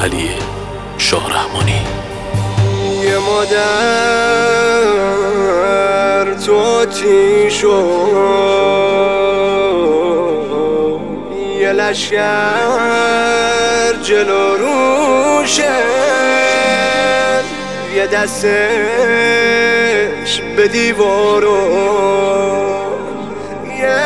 علی شاهرحمانی. یه مادر تو آتیشو، یه لشکر جلو روشه، یه دستش به دیوارو، یه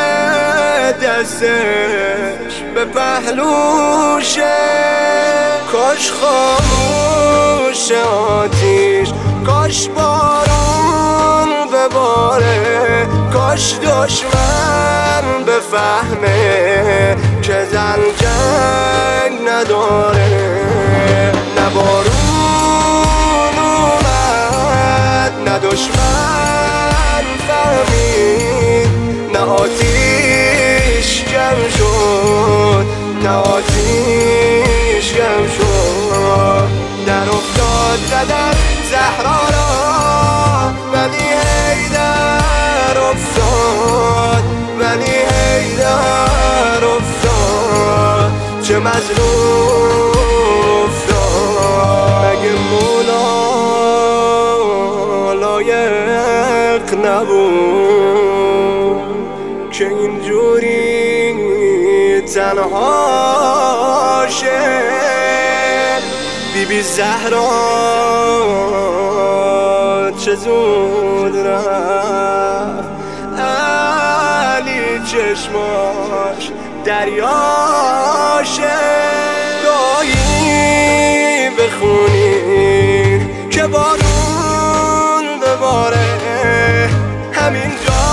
دستش به پهلوشه. کاش خاموش آتیش، کاش بارون بباره، کاش دشمن بفهمه که زن جنگ نداره. نه بارون اومد، نه دشمن فهمید، نه آتیش جمع شد، نه آتیش جمع شد. در افتاد زدن زهرا را، ولی حیدر افتاد، ولی حیدر افتاد. چه مظلوم افتاد. مگه مولا لایق نبود که اینجوری تنها شه؟ بی زهرا چه زود رفت، علی چشماش دریاشه. گاهی بخونی که بارون بباره، همینجا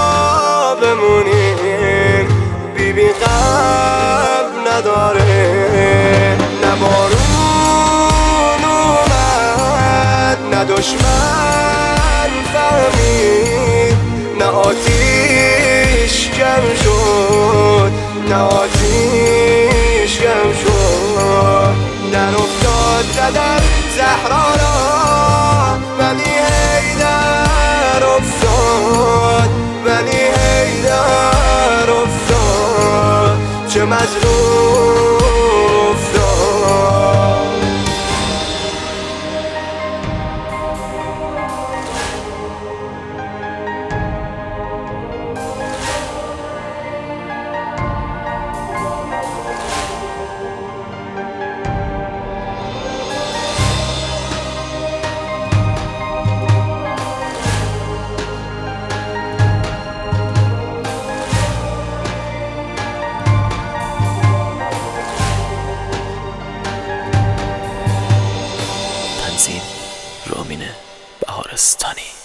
بمونیم، بی قلب نداره. نه بارون اومد، نه دشمن فهمید، نه آتیش جمع شد، نه آتیش جمع شد. در افتاد زدن زهرا را، ولی حیدر افتاد، ولی حیدر افتاد. چه مظلوم افتاد. تنظیم رامین بهارستانی.